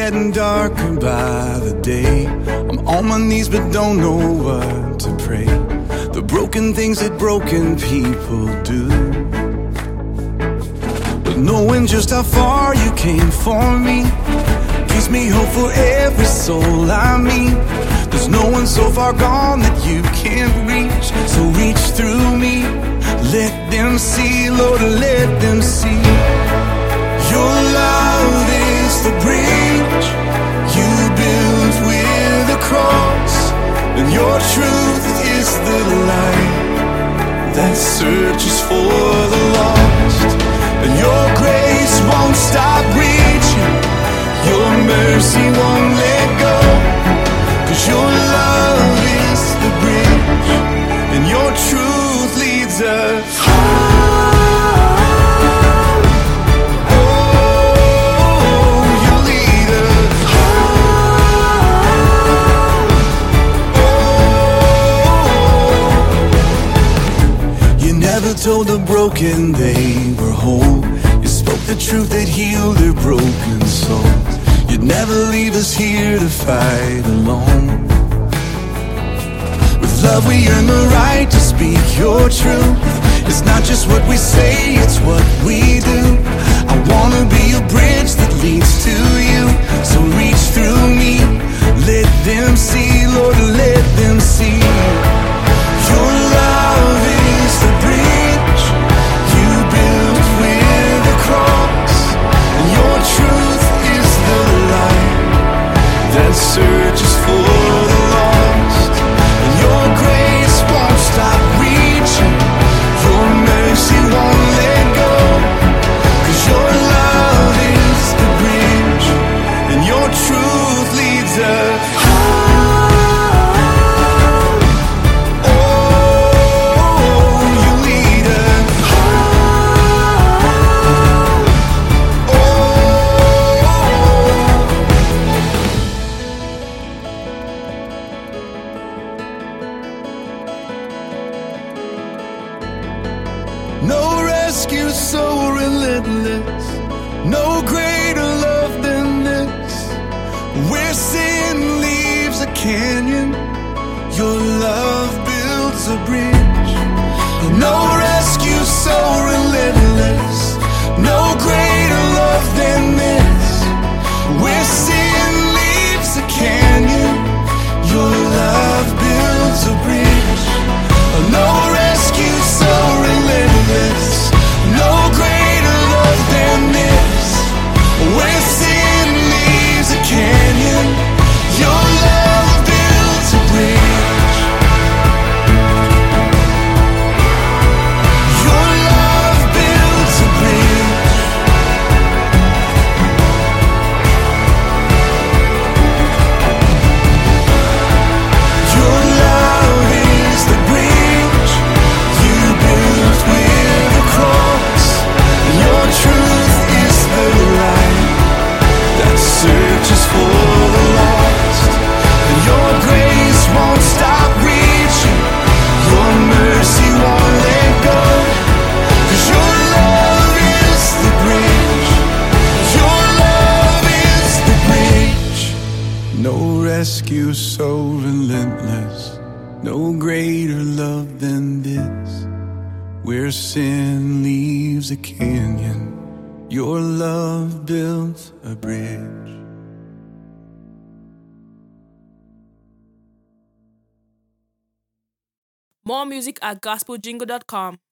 getting darker by the day. I'm on my knees but don't know what to pray. The broken things that broken people do. But knowing just how far you came for me gives me hope for every soul I meet. There's no one so far gone that you can't reach. So reach through me, let them see, Lord, let them see. Your love is the bridge you built with a cross, and your truth is the light that searches for the lost. And your grace won't stop reaching, your mercy won't let go, 'cause your love is the bridge, and your truth leads us home. Oh, you lead us home. Oh, you never told the broken they were whole. You spoke the truth that healed their broken souls. You'd never leave us here to fight alone. With love we earn the right to speak your truth. It's not just what we say, it's what we do. I wanna be a bridge that leads to you. So reach through me, let them see, Lord, let them see. Your love is the bridge you built with a cross, and your truth is the light that searches for the lost. And your grace won't stop reaching, your mercy won't let go, 'cause your love is the bridge, and your truth leads us home. Oh, you lead us home. No rescue so relentless, no greater love than this. Where sin leaves a canyon, your love builds a bridge. No rescue so relentless, no greater love than this. Where sin leaves a canyon, your love builds a bridge. No rescue so relentless, no greater love than this. Where sin leaves a canyon, your love builds a bridge. Your love builds a bridge. Your love is the bridge you built with a cross, and your truth is the light that searches for the lost. And your grace won't stop reaching, your mercy won't let go, 'cause your love is the bridge, your love is the bridge. No rescue so relentless, no greater love than this. Where sin leaves a canyon, your love builds a bridge. More music at gospeljingle.com.